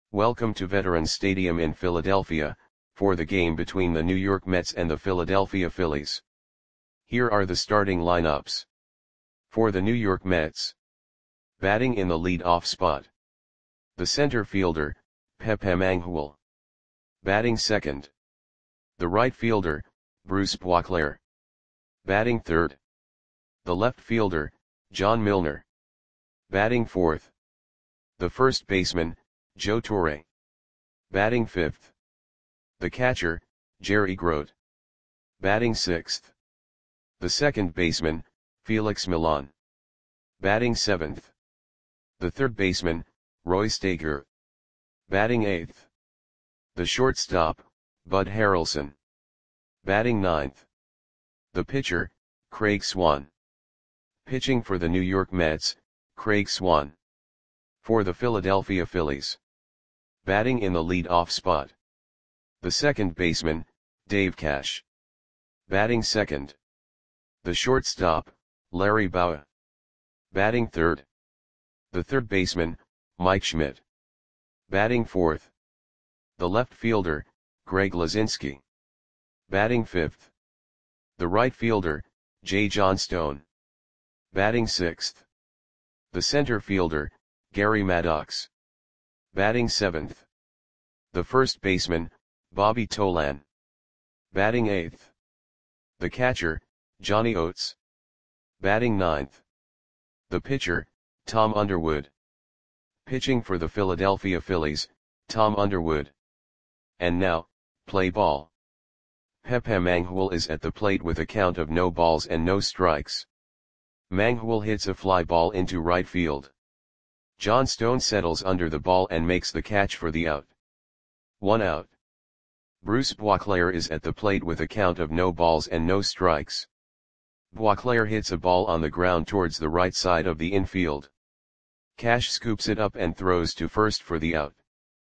Welcome to Veterans Stadium in Philadelphia, for the game between the New York Mets and the Philadelphia Phillies. Here are the starting lineups. For the New York Mets. Batting in the lead-off spot. The center fielder, Pepe Mangual. Batting second. The right fielder, Bruce Boisclair. Batting third. The left fielder, John Milner. Batting fourth. The first baseman, Joe Torre. Batting fifth. The catcher, Jerry Grote. Batting sixth. The second baseman, Felix Millan. Batting seventh. The third baseman, Roy Staker. Batting eighth. The shortstop, Bud Harrelson. Batting ninth. The pitcher, Craig Swan. Pitching for the New York Mets, Craig Swan. For the Philadelphia Phillies. Batting in the lead-off spot. The second baseman, Dave Cash. Batting second. The shortstop, Larry Bowa. Batting third. The third baseman, Mike Schmidt. Batting fourth. The left fielder, Greg Luzinski. Batting fifth. The right fielder, Jay Johnstone. Batting sixth. The center fielder, Gary Maddox. Batting seventh. The first baseman, Bobby Tolan. Batting eighth. The catcher, Johnny Oates. Batting ninth. The pitcher, Tom Underwood. Pitching for the Philadelphia Phillies, Tom Underwood. And now, play ball. Pepe Mangual is at the plate with a count of no balls and no strikes. Mangual hits a fly ball into right field. Johnstone settles under the ball and makes the catch for the out. 1 out. Bruce Boisclair is at the plate with a count of no balls and no strikes. Boisclair hits a ball on the ground towards the right side of the infield. Cash scoops it up and throws to first for the out.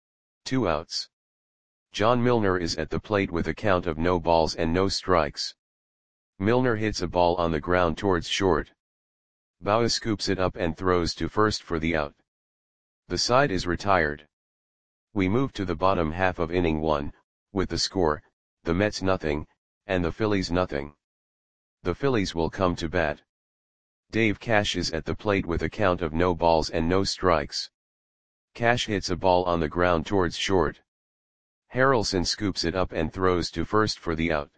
2 outs. John Milner is at the plate with a count of no balls and no strikes. Milner hits a ball on the ground towards short. Bowa scoops it up and throws to first for the out. The side is retired. We move to the bottom half of inning 1, with the score, the Mets nothing, and the Phillies nothing. The Phillies will come to bat. Dave Cash is at the plate with a count of no balls and no strikes. Cash hits a ball on the ground towards short. Harrelson scoops it up and throws to first for the out.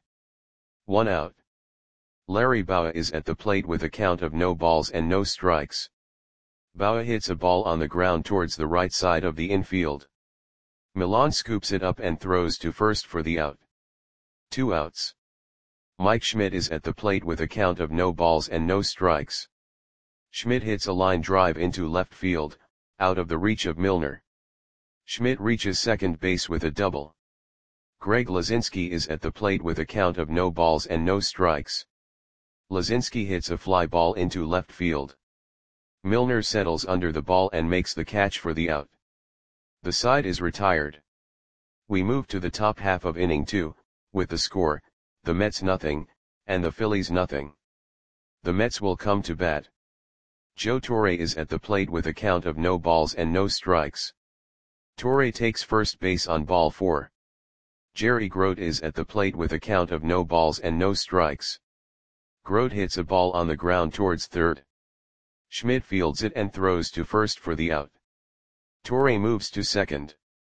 1 out. Larry Bowa is at the plate with a count of no balls and no strikes. Bowa hits a ball on the ground towards the right side of the infield. Millan scoops it up and throws to first for the out. 2 outs. Mike Schmidt is at the plate with a count of no balls and no strikes. Schmidt hits a line drive into left field, out of the reach of Milner. Schmidt reaches second base with a double. Greg Luzinski is at the plate with a count of no balls and no strikes. Luzinski hits a fly ball into left field. Milner settles under the ball and makes the catch for the out. The side is retired. We move to the top half of inning 2, with the score, the Mets nothing, and the Phillies nothing. The Mets will come to bat. Joe Torre is at the plate with a count of no balls and no strikes. Torre takes first base on ball 4. Jerry Grote is at the plate with a count of no balls and no strikes. Grote hits a ball on the ground towards third. Schmidt fields it and throws to first for the out. Torre moves to second.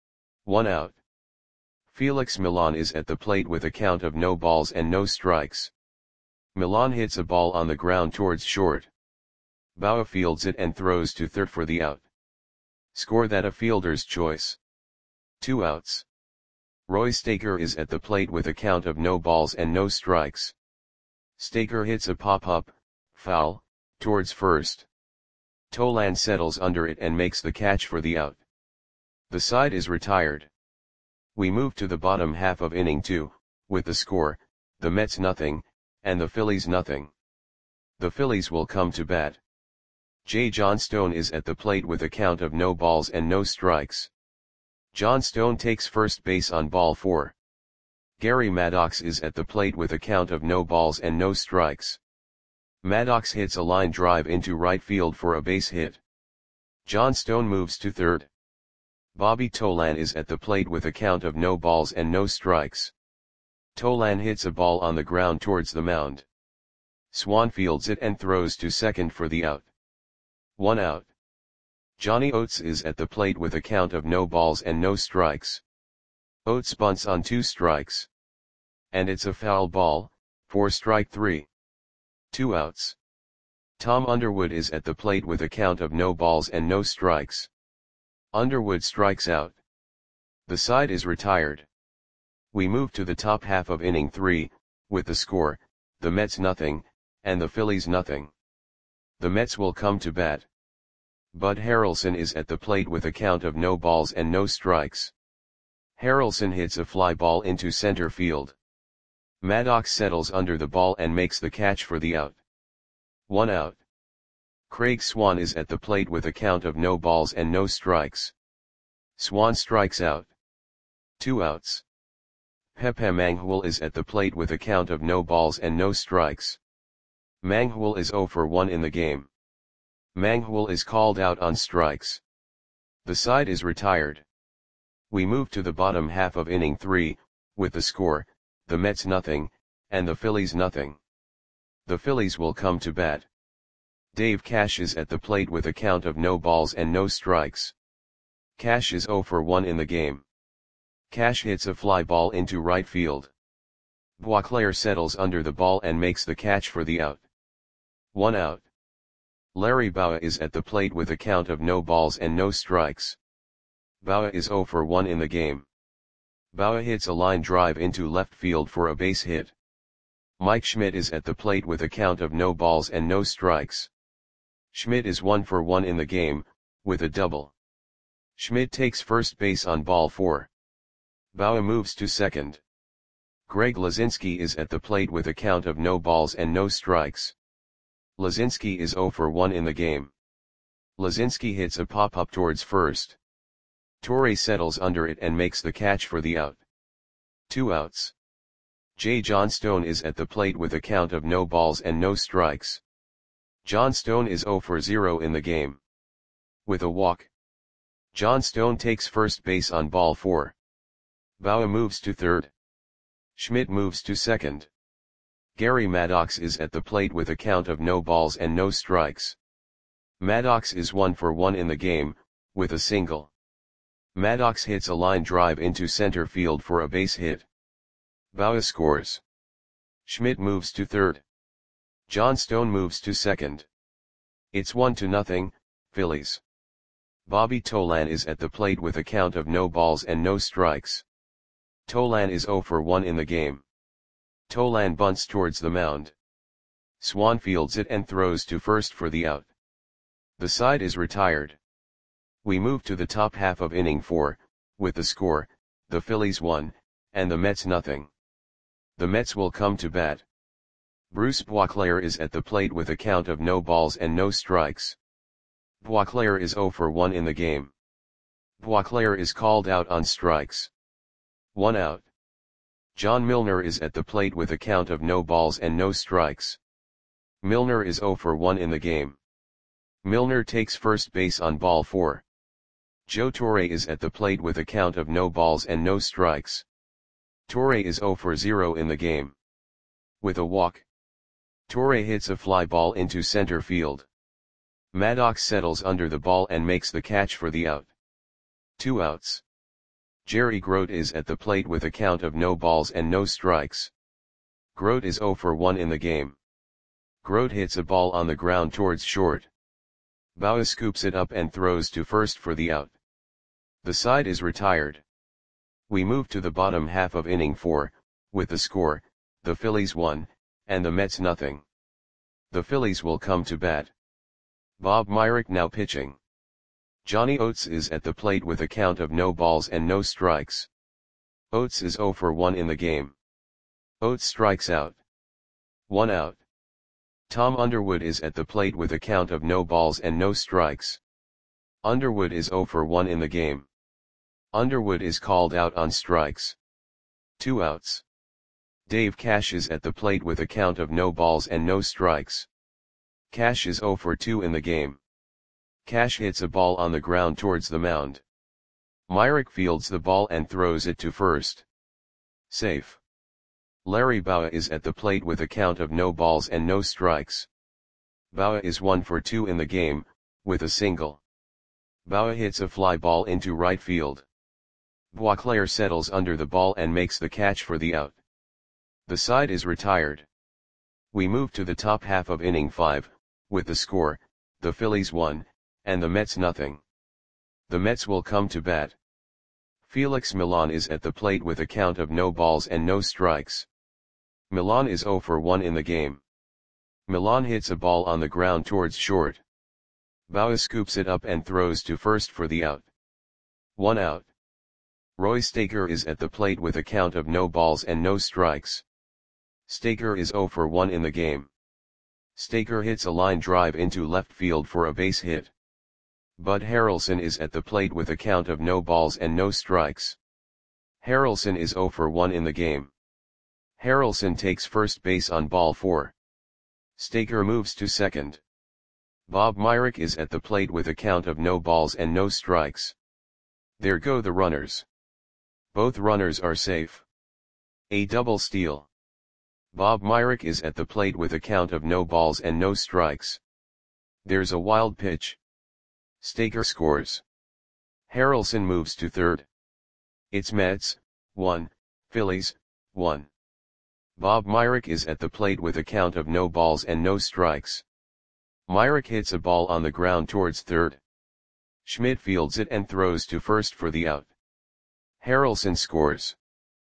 1 out. Felix Millan is at the plate with a count of no balls and no strikes. Millan hits a ball on the ground towards short. Bowa fields it and throws to third for the out. Score that a fielder's choice. 2 outs. Roy Staker is at the plate with a count of no balls and no strikes. Staker hits a pop-up, foul, towards first. Tolan settles under it and makes the catch for the out. The side is retired. We move to the bottom half of inning 2, with the score, the Mets nothing, and the Phillies nothing. The Phillies will come to bat. Jay Johnstone is at the plate with a count of no balls and no strikes. Johnstone takes first base on ball 4. Gary Maddox is at the plate with a count of no balls and no strikes. Maddox hits a line drive into right field for a base hit. Johnstone moves to third. Bobby Tolan is at the plate with a count of no balls and no strikes. Tolan hits a ball on the ground towards the mound. Swan fields it and throws to second for the out. 1 out. Johnny Oates is at the plate with a count of no balls and no strikes. Oates bunts on 2 strikes. And it's a foul ball, for strike 3. 2 outs. Tom Underwood is at the plate with a count of no balls and no strikes. Underwood strikes out. The side is retired. We move to the top half of inning 3, with the score, the Mets nothing, and the Phillies nothing. The Mets will come to bat. Bud Harrelson is at the plate with a count of no balls and no strikes. Harrelson hits a fly ball into center field. Maddox settles under the ball and makes the catch for the out. 1 out. Craig Swan is at the plate with a count of no balls and no strikes. Swan strikes out. 2 outs. Pepe Manghul is at the plate with a count of no balls and no strikes. Manghul is 0 for 1 in the game. Manghul is called out on strikes. The side is retired. We move to the bottom half of inning 3, with the score, the Mets nothing, and the Phillies nothing. The Phillies will come to bat. Dave Cash is at the plate with a count of no balls and no strikes. Cash is 0 for 1 in the game. Cash hits a fly ball into right field. Boisclair settles under the ball and makes the catch for the out. 1 out. Larry Bowa is at the plate with a count of no balls and no strikes. Bowa is 0 for 1 in the game. Bowa hits a line drive into left field for a base hit. Mike Schmidt is at the plate with a count of no balls and no strikes. Schmidt is 1 for 1 in the game, with a double. Schmidt takes first base on ball 4. Bowa moves to second. Greg Lazinski is at the plate with a count of no balls and no strikes. Lazinski is 0 for 1 in the game. Lazinski hits a pop-up towards first. Torre settles under it and makes the catch for the out. 2 outs. Jay Johnstone is at the plate with a count of no balls and no strikes. Johnstone is 0 for 0 in the game. With a walk. Johnstone takes first base on ball 4. Bowa moves to third. Schmidt moves to second. Gary Maddox is at the plate with a count of no balls and no strikes. Maddox is 1 for 1 in the game, with a single. Maddox hits a line drive into center field for a base hit. Bowa scores. Schmidt moves to third. Johnstone moves to second. It's 1-0, Phillies. Bobby Tolan is at the plate with a count of no balls and no strikes. Tolan is 0 for 1 in the game. Tolan bunts towards the mound. Swan fields it and throws to first for the out. The side is retired. We move to the top half of inning 4, with the score, the Phillies 1, and the Mets nothing. The Mets will come to bat. Bruce Boisclair is at the plate with a count of no balls and no strikes. Boisclair is 0 for 1 in the game. Boisclair is called out on strikes. 1 out. John Milner is at the plate with a count of no balls and no strikes. Milner is 0 for 1 in the game. Milner takes first base on ball 4. Joe Torre is at the plate with a count of no balls and no strikes. Torre is 0 for 0 in the game. With a walk. Torre hits a fly ball into center field. Maddox settles under the ball and makes the catch for the out. 2 outs. Jerry Grote is at the plate with a count of no balls and no strikes. Grote is 0 for 1 in the game. Grote hits a ball on the ground towards short. Bowa scoops it up and throws to first for the out. The side is retired. We move to the bottom half of inning 4, with the score, the Phillies 1, and the Mets nothing. The Phillies will come to bat. Bob Myrick now pitching. Johnny Oates is at the plate with a count of no balls and no strikes. Oates is 0 for 1 in the game. Oates strikes out. 1 out. Tom Underwood is at the plate with a count of no balls and no strikes. Underwood is 0 for 1 in the game. Underwood is called out on strikes. 2 outs. Dave Cash is at the plate with a count of no balls and no strikes. Cash is 0 for 2 in the game. Cash hits a ball on the ground towards the mound. Myrick fields the ball and throws it to first. Safe. Larry Bowa is at the plate with a count of no balls and no strikes. Bowa is 1 for 2 in the game, with a single. Bowa hits a fly ball into right field. Boisclair settles under the ball and makes the catch for the out. The side is retired. We move to the top half of inning 5, with the score, the Phillies 1, and the Mets nothing. The Mets will come to bat. Felix Millan is at the plate with a count of no balls and no strikes. Millan is 0 for 1 in the game. Millan hits a ball on the ground towards short. Bowa scoops it up and throws to first for the out. 1 out. Roy Staker is at the plate with a count of no balls and no strikes. Staker is 0 for 1 in the game. Staker hits a line drive into left field for a base hit. Bud Harrelson is at the plate with a count of no balls and no strikes. Harrelson is 0 for 1 in the game. Harrelson takes first base on ball 4. Staker moves to second. Bob Myrick is at the plate with a count of no balls and no strikes. There go the runners. Both runners are safe. A double steal. Bob Myrick is at the plate with a count of no balls and no strikes. There's a wild pitch. Staker scores. Harrelson moves to third. It's Mets, 1, Phillies, 1. Bob Myrick is at the plate with a count of no balls and no strikes. Myrick hits a ball on the ground towards third. Schmidt fields it and throws to first for the out. Harrelson scores.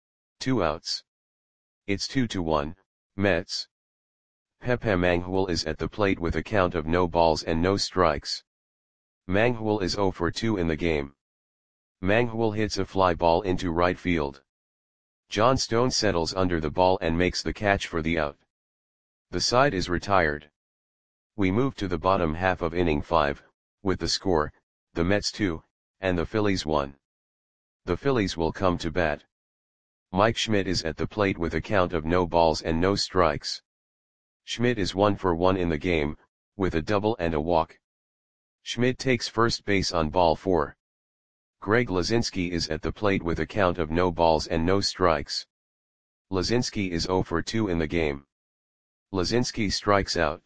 2 outs. It's 2-1, Mets. Pepe Manghul is at the plate with a count of no balls and no strikes. Manghul is 0 for 2 in the game. Manghul hits a fly ball into right field. John Stone settles under the ball and makes the catch for the out. The side is retired. We move to the bottom half of inning 5, with the score, the Mets 2, and the Phillies 1. The Phillies will come to bat. Mike Schmidt is at the plate with a count of no balls and no strikes. Schmidt is 1 for 1 in the game, with a double and a walk. Schmidt takes first base on ball 4. Greg Lazinski is at the plate with a count of no balls and no strikes. Lazinski is 0 for 2 in the game. Lazinski strikes out.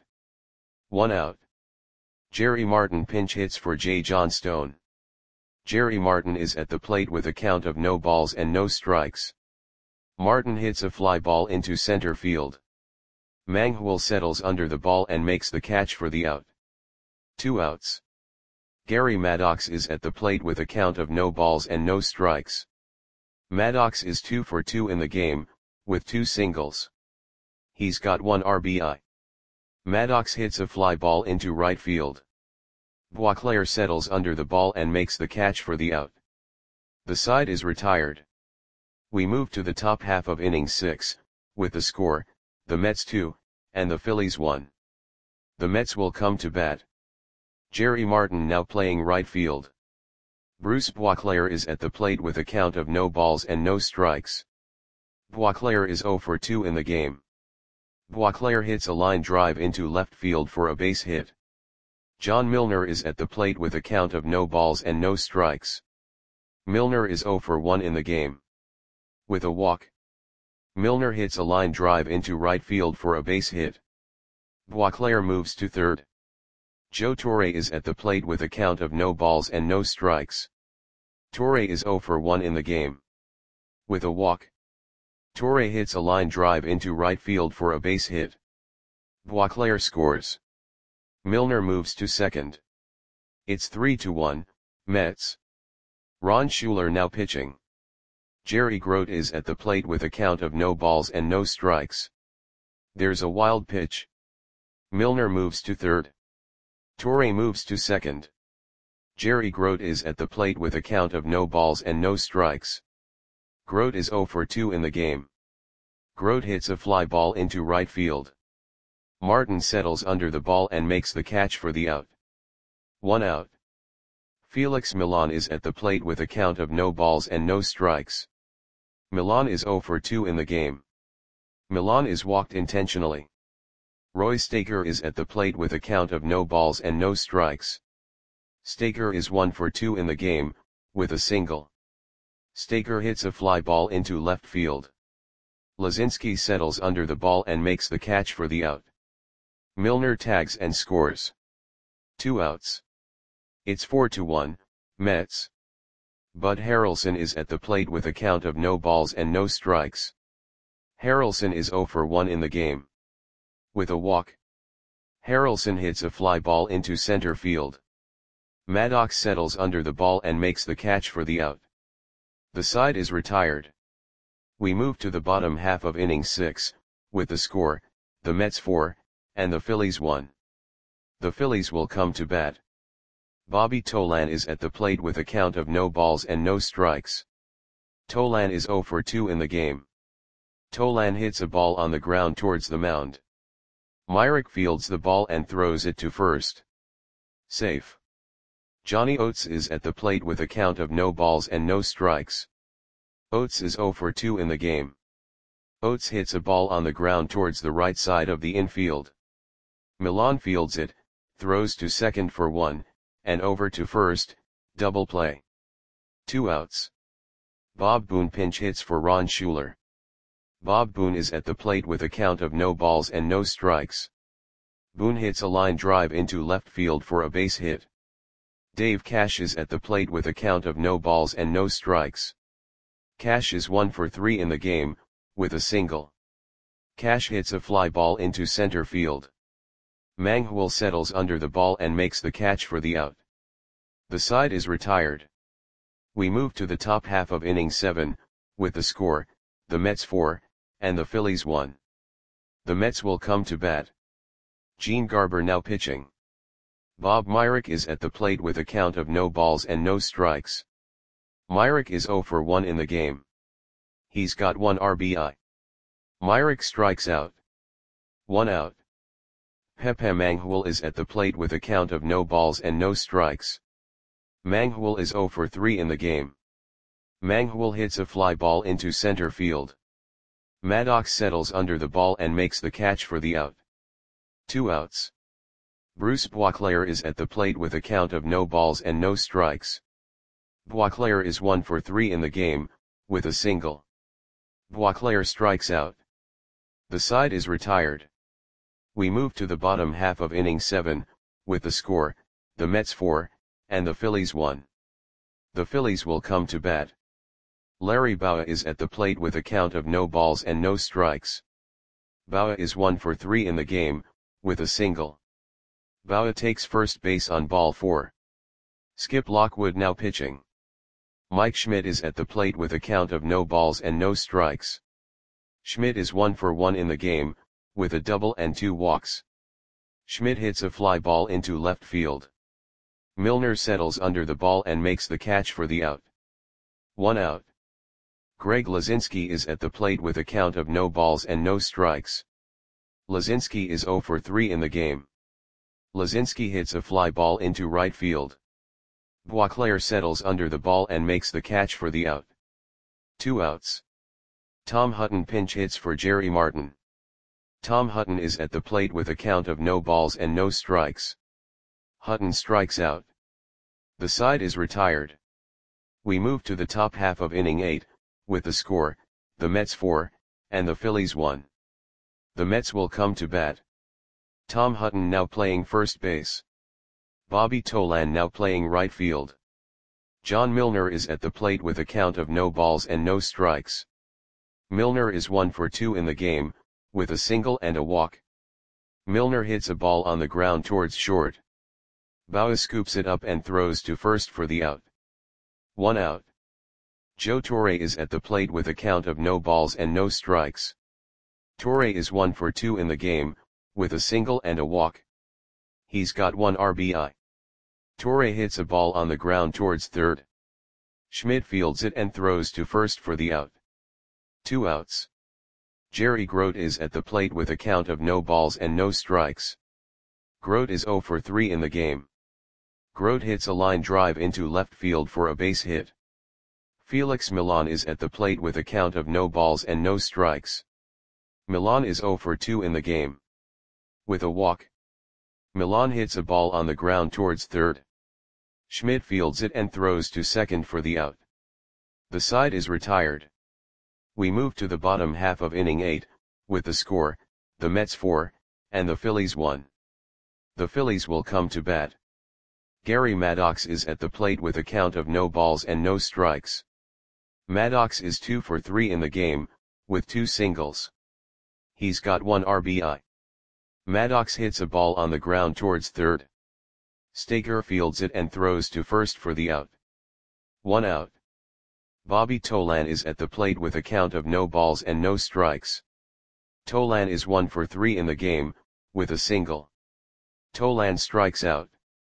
1 out. Jerry Martin pinch hits for J. John Stone. Jerry Martin is at the plate with a count of no balls and no strikes. Martin hits a fly ball into center field. Manghul settles under the ball and makes the catch for the out. 2 outs. Gary Maddox is at the plate with a count of no balls and no strikes. Maddox is 2 for 2 in the game, with 2 singles. He's got 1 RBI. Maddox hits a fly ball into right field. Boisclair settles under the ball and makes the catch for the out. The side is retired. We move to the top half of inning 6, with the score, the Mets 2, and the Phillies 1. The Mets will come to bat. Jerry Martin now playing right field. Bruce Boisclair is at the plate with a count of no balls and no strikes. Boisclair is 0 for 2 in the game. Boisclair hits a line drive into left field for a base hit. John Milner is at the plate with a count of no balls and no strikes. Milner is 0 for 1 in the game. With a walk. Milner hits a line drive into right field for a base hit. Boisclair moves to third. Joe Torre is at the plate with a count of no balls and no strikes. Torre is 0 for 1 in the game. With a walk. Torre hits a line drive into right field for a base hit. Boisclair scores. Milner moves to second. It's 3-1, Mets. Ron Schuler now pitching. Jerry Grote is at the plate with a count of no balls and no strikes. There's a wild pitch. Milner moves to third. Torre moves to second. Jerry Grote is at the plate with a count of no balls and no strikes. Grote is 0 for 2 in the game. Grote hits a fly ball into right field. Martin settles under the ball and makes the catch for the out. 1 out. Felix Millan is at the plate with a count of no balls and no strikes. Millan is 0 for 2 in the game. Millan is walked intentionally. Roy Staker is at the plate with a count of no balls and no strikes. Staker is 1 for 2 in the game, with a single. Staker hits a fly ball into left field. Lazinski settles under the ball and makes the catch for the out. Milner tags and scores. 2 outs. It's 4-1, Mets. Bud Harrelson is at the plate with a count of no balls and no strikes. Harrelson is 0 for 1 in the game. With a walk. Harrelson hits a fly ball into center field. Maddox settles under the ball and makes the catch for the out. The side is retired. We move to the bottom half of inning 6, with the score, the Mets 4, and the Phillies 1. The Phillies will come to bat. Bobby Tolan is at the plate with a count of no balls and no strikes. Tolan is 0 for 2 in the game. Tolan hits a ball on the ground towards the mound. Myrick fields the ball and throws it to first. Safe. Johnny Oates is at the plate with a count of no balls and no strikes. Oates is 0 for 2 in the game. Oates hits a ball on the ground towards the right side of the infield. Milan fields it, throws to second for 1, and over to first, double play. 2 outs. Bob Boone pinch hits for Ron Schuler. Bob Boone is at the plate with a count of no balls and no strikes. Boone hits a line drive into left field for a base hit. Dave Cash is at the plate with a count of no balls and no strikes. Cash is 1 for 3 in the game, with a single. Cash hits a fly ball into center field. Manghul settles under the ball and makes the catch for the out. The side is retired. We move to the top half of inning 7, with the score, the Mets 4, and the Phillies 1. The Mets will come to bat. Gene Garber now pitching. Bob Myrick is at the plate with a count of no balls and no strikes. Myrick is 0 for 1 in the game. He's got 1 RBI. Myrick strikes out. 1 out. Pepe Manghul is at the plate with a count of no balls and no strikes. Manghul is 0 for 3 in the game. Manghul hits a fly ball into center field. Maddox settles under the ball and makes the catch for the out. 2 outs. Bruce Boisclair is at the plate with a count of no balls and no strikes. Boisclair is 1 for 3 in the game, with a single. Boisclair strikes out. The side is retired. We move to the bottom half of inning 7, with the score, the Mets 4, and the Phillies 1. The Phillies will come to bat. Larry Bowa is at the plate with a count of no balls and no strikes. Bowa is 1 for 3 in the game, with a single. Bowa takes first base on ball 4. Skip Lockwood now pitching. Mike Schmidt is at the plate with a count of no balls and no strikes. Schmidt is 1 for 1 in the game, with a double and 2 walks. Schmidt hits a fly ball into left field. Milner settles under the ball and makes the catch for the out. 1 out. Greg Lazinski is at the plate with a count of no balls and no strikes. Lazinski is 0 for 3 in the game. Lazinski hits a fly ball into right field. Boisclair settles under the ball and makes the catch for the out. 2 outs. Tom Hutton pinch hits for Jerry Martin. Tom Hutton is at the plate with a count of no balls and no strikes. Hutton strikes out. The side is retired. We move to the top half of inning 8, with the score, the Mets 4, and the Phillies 1. The Mets will come to bat. Tom Hutton now playing first base. Bobby Tolan now playing right field. John Milner is at the plate with a count of no balls and no strikes. Milner is 1 for 2 in the game, with a single and a walk. Milner hits a ball on the ground towards short. Bowa scoops it up and throws to first for the out. 1 out. Joe Torre is at the plate with a count of no balls and no strikes. Torre is 1 for 2 in the game, with a single and a walk. He's got 1 RBI. Torre hits a ball on the ground towards third. Schmidt fields it and throws to first for the out. 2 outs. Jerry Grote is at the plate with a count of no balls and no strikes. Grote is 0 for 3 in the game. Grote hits a line drive into left field for a base hit. Felix Milan is at the plate with a count of no balls and no strikes. Milan is 0 for 2 in the game. With a walk. Milan hits a ball on the ground towards third. Schmidt fields it and throws to second for the out. The side is retired. We move to the bottom half of inning 8, with the score, the Mets 4, and the Phillies 1. The Phillies will come to bat. Gary Maddox is at the plate with a count of no balls and no strikes. Maddox is 2 for 3 in the game, with 2 singles. He's got 1 RBI. Maddox hits a ball on the ground towards third. Staker fields it and throws to first for the out. 1 out. Bobby Tolan is at the plate with a count of no balls and no strikes. Tolan is 1 for 3 in the game, with a single. Tolan strikes out.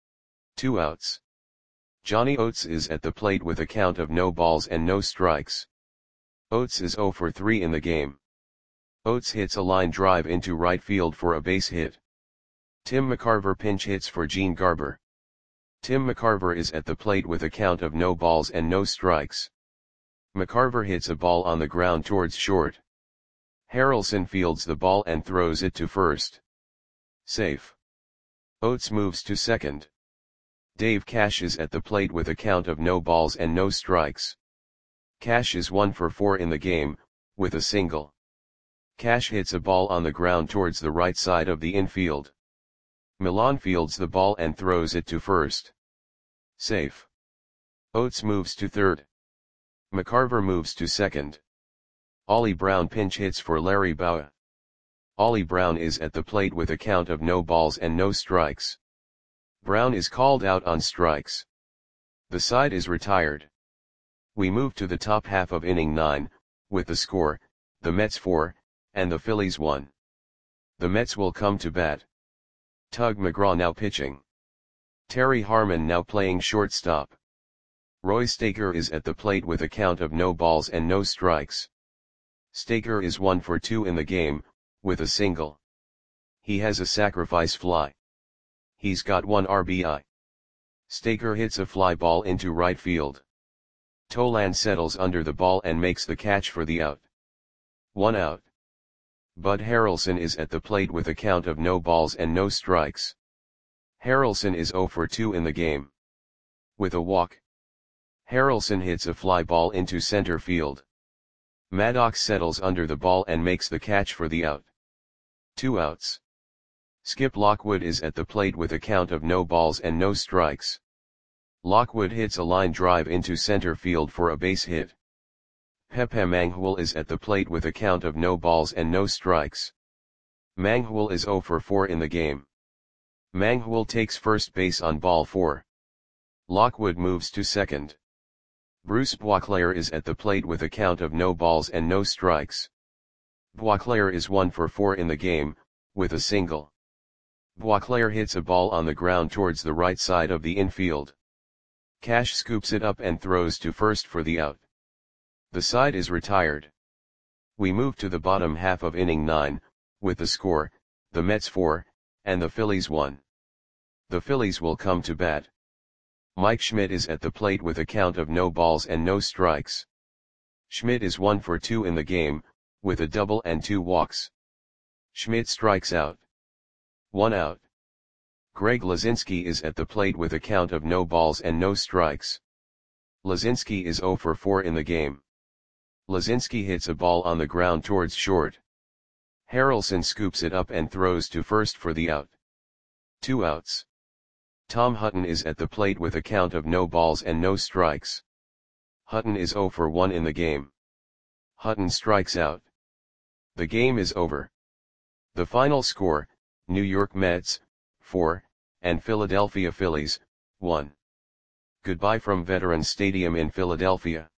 2 outs. Johnny Oates is at the plate with a count of no balls and no strikes. Oates is 0 for 3 in the game. Oates hits a line drive into right field for a base hit. Tim McCarver pinch hits for Gene Garber. Tim McCarver is at the plate with a count of no balls and no strikes. McCarver hits a ball on the ground towards short. Harrelson fields the ball and throws it to first. Safe. Oates moves to second. Dave Cash is at the plate with a count of no balls and no strikes. Cash is 1 for 4 in the game, with a single. Cash hits a ball on the ground towards the right side of the infield. Milan fields the ball and throws it to first. Safe. Oates moves to third. McCarver moves to second. Ollie Brown pinch hits for Larry Bowa. Ollie Brown is at the plate with a count of no balls and no strikes. Brown is called out on strikes. The side is retired. We move to the top half of inning 9, with the score, the Mets 4, and the Phillies 1. The Mets will come to bat. Tug McGraw now pitching. Terry Harmon now playing shortstop. Roy Staker is at the plate with a count of no balls and no strikes. Staker is 1 for 2 in the game, with a single. He has a sacrifice fly. He's got 1 RBI. Staker hits a fly ball into right field. Tolan settles under the ball and makes the catch for the out. 1 out. Bud Harrelson is at the plate with a count of no balls and no strikes. Harrelson is 0 for 2 in the game. With a walk. Harrelson hits a fly ball into center field. Maddox settles under the ball and makes the catch for the out. 2 outs. Skip Lockwood is at the plate with a count of no balls and no strikes. Lockwood hits a line drive into center field for a base hit. Pepe Manghul is at the plate with a count of no balls and no strikes. Manghul is 0 for 4 in the game. Manghul takes first base on ball 4. Lockwood moves to second. Bruce Boisclair is at the plate with a count of no balls and no strikes. Boisclair is 1 for 4 in the game, with a single. Boisclair hits a ball on the ground towards the right side of the infield. Cash scoops it up and throws to first for the out. The side is retired. We move to the bottom half of inning 9, with the score, the Mets 4, and the Phillies 1. The Phillies will come to bat. Mike Schmidt is at the plate with a count of no balls and no strikes. Schmidt is 1 for 2 in the game, with a double and 2 walks. Schmidt strikes out. 1 out. Greg Lazinski is at the plate with a count of no balls and no strikes. Lazinski is 0 for 4 in the game. Lazinski hits a ball on the ground towards short. Harrelson scoops it up and throws to first for the out. 2 outs. Tom Hutton is at the plate with a count of no balls and no strikes. Hutton is 0 for 1 in the game. Hutton strikes out. The game is over. The final score, New York Mets, 4, and Philadelphia Phillies, 1. Goodbye from Veterans Stadium in Philadelphia.